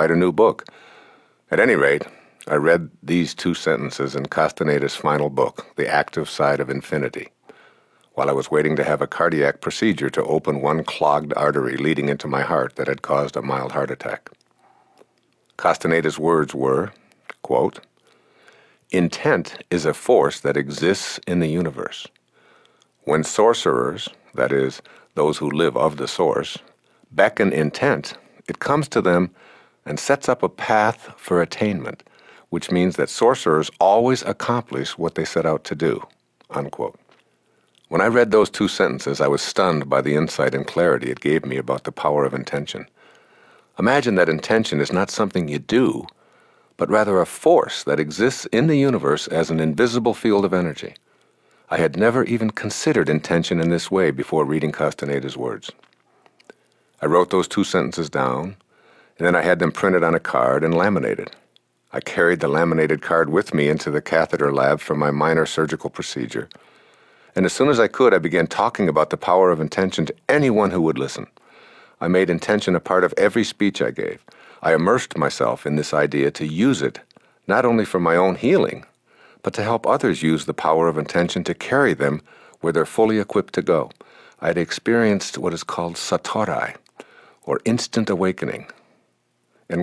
write a new book. At any rate, I read these 2 sentences in Castaneda's final book, The Active Side of Infinity, while I was waiting to have a cardiac procedure to open one clogged artery leading into my heart that had caused a mild heart attack. Castaneda's words were, quote, "Intent is a force that exists in the universe. When sorcerers, that is, those who live of the source, beckon intent, it comes to them and sets up a path for attainment, which means that sorcerers always accomplish what they set out to do." Unquote. When I read those 2 sentences, I was stunned by the insight and clarity it gave me about the power of intention. Imagine that intention is not something you do, but rather a force that exists in the universe as an invisible field of energy. I had never even considered intention in this way before reading Castaneda's words. I wrote those 2 sentences down, and then I had them printed on a card and laminated. I carried the laminated card with me into the catheter lab for my minor surgical procedure, and as soon as I could, I began talking about the power of intention to anyone who would listen. I made intention a part of every speech I gave. I immersed myself in this idea to use it, not only for my own healing, but to help others use the power of intention to carry them where they're fully equipped to go. I had experienced what is called satori, or instant awakening,